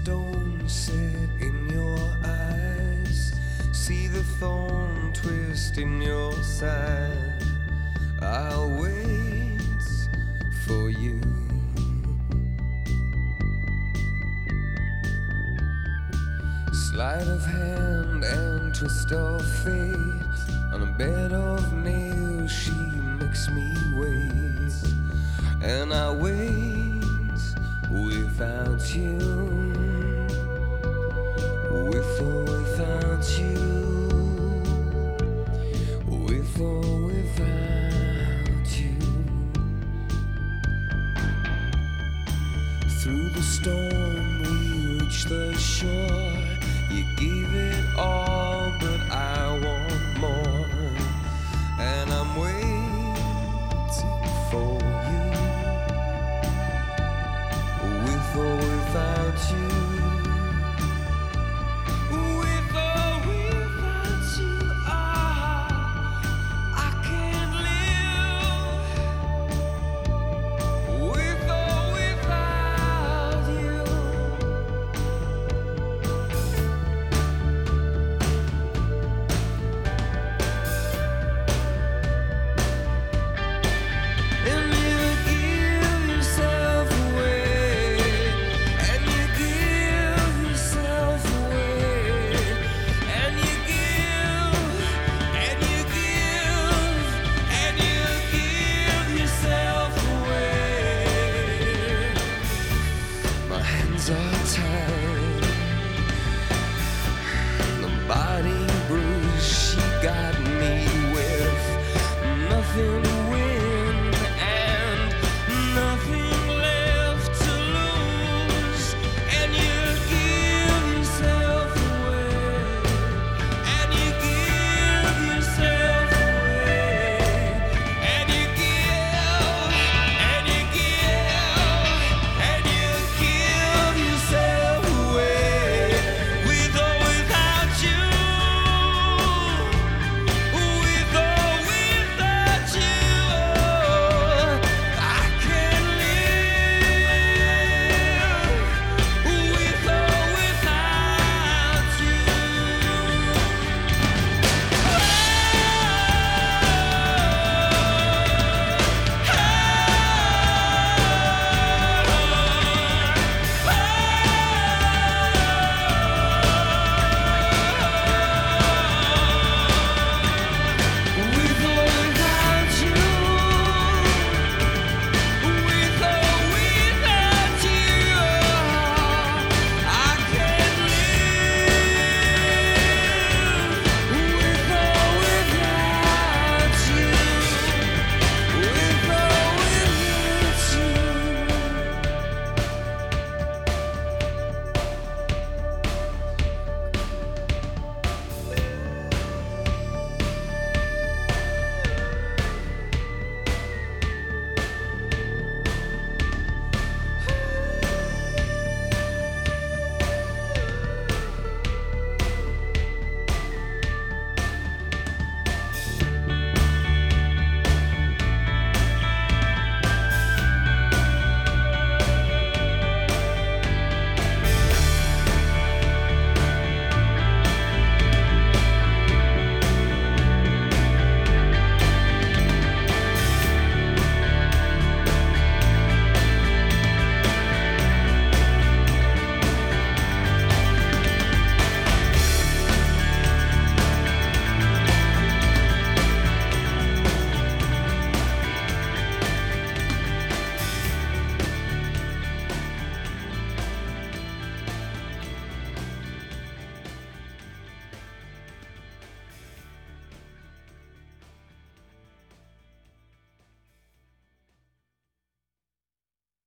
stone set in your eyes, see the thorn twist in your side. I'll wait for you. Sleight of hand and twist of fate, on a bed of nails she makes me wait. And I wait without you, with or without you, with or without you. Through the storm we reach the shore. You gave